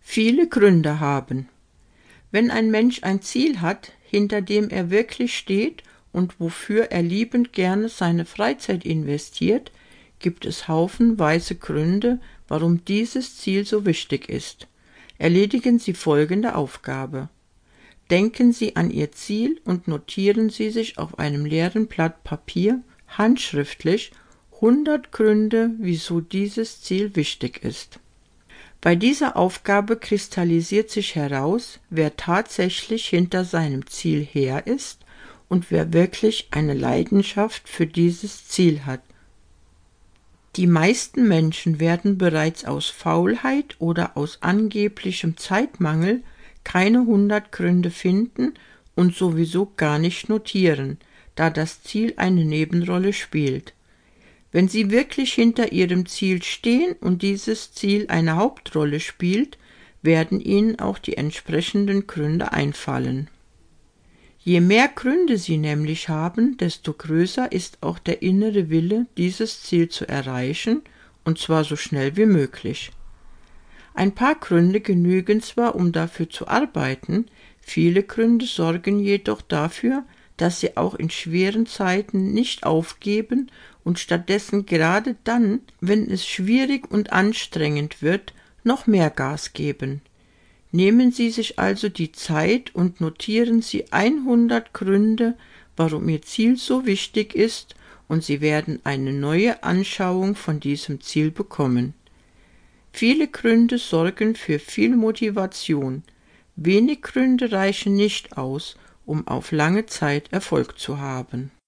Viele Gründe haben. Wenn ein Mensch ein Ziel hat, hinter dem er wirklich steht und wofür er liebend gerne seine Freizeit investiert, gibt es haufenweise Gründe, warum dieses Ziel so wichtig ist. Erledigen Sie folgende Aufgabe. Denken Sie an Ihr Ziel und notieren Sie sich auf einem leeren Blatt Papier handschriftlich 100 Gründe, wieso dieses Ziel wichtig ist. Bei dieser Aufgabe kristallisiert sich heraus, wer tatsächlich hinter seinem Ziel her ist und wer wirklich eine Leidenschaft für dieses Ziel hat. Die meisten Menschen werden bereits aus Faulheit oder aus angeblichem Zeitmangel keine 100 Gründe finden und sowieso gar nicht notieren, da das Ziel eine Nebenrolle spielt. Wenn Sie wirklich hinter Ihrem Ziel stehen und dieses Ziel eine Hauptrolle spielt, werden Ihnen auch die entsprechenden Gründe einfallen. Je mehr Gründe Sie nämlich haben, desto größer ist auch der innere Wille, dieses Ziel zu erreichen, und zwar so schnell wie möglich. Ein paar Gründe genügen zwar, um dafür zu arbeiten, viele Gründe sorgen jedoch dafür, dass Sie auch in schweren Zeiten nicht aufgeben und stattdessen gerade dann, wenn es schwierig und anstrengend wird, noch mehr Gas geben. Nehmen Sie sich also die Zeit und notieren Sie 100 Gründe, warum Ihr Ziel so wichtig ist, und Sie werden eine neue Anschauung von diesem Ziel bekommen. Viele Gründe sorgen für viel Motivation. Wenig Gründe reichen nicht aus, um auf lange Zeit Erfolg zu haben.